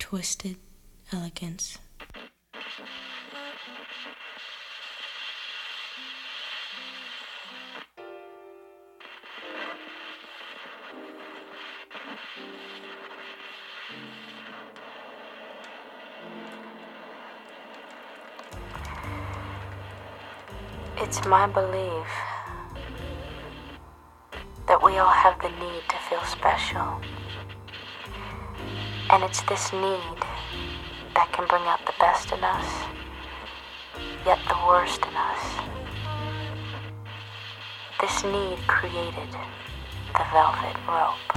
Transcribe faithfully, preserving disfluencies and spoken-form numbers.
twisted elegance. It's my belief that we all have the need to feel special. And it's this need that can bring out the best in us, yet the worst in us. This need created the velvet rope.